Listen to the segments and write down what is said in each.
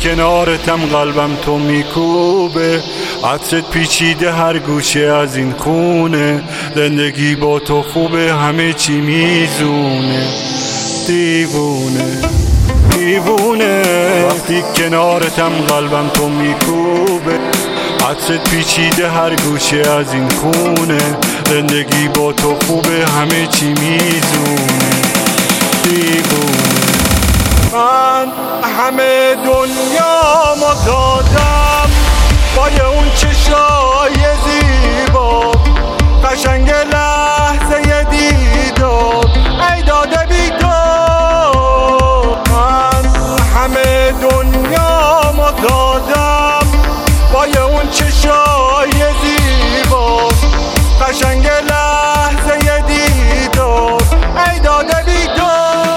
کنارتم قلبم تو میکوبه، عطرت پیچیده هر گوشه از این خونه، زندگی با تو خوبه همه چی میزونه. دیوونه دیوونه وقتی کنارتم قلبم تو میکوبه، عطرت پیچیده هر گوشه از این خونه، زندگی با تو خوبه همه چی میزونه. دیوونه من همه دنیامو دادم بای اون چشای زیبا، قشنگ لحظه دیدار ای داده بیدار. من همه دنیامو دادم بای اون چشای زیبا، قشنگ لحظه دیدار ای داده بیدار.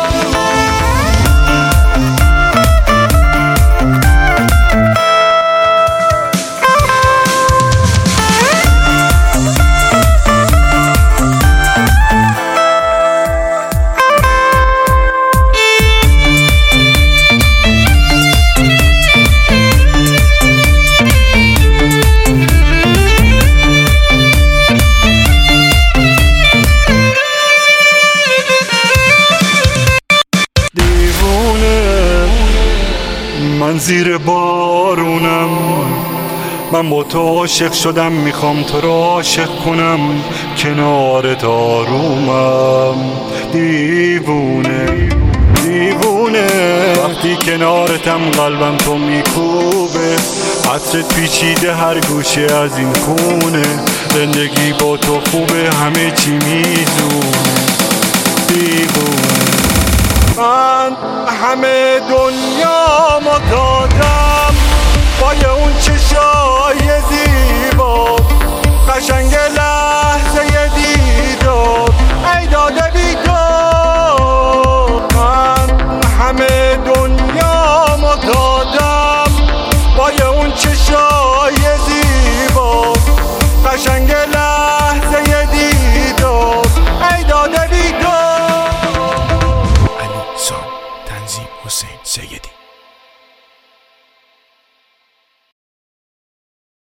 من زیر بارونم، من با تو عاشق شدم، میخوام تو رو عاشق کنم، کنارت آرومم. دیوونه دیوونه وقتی کنارتم قلبم تو میکوبه، عطرت پیچیده هر گوشه از این خونه، زندگی با تو خوبه همه چی میزونه. دیوونه من همه دنیامو دادم بای اون چشای زیبا، قشنگ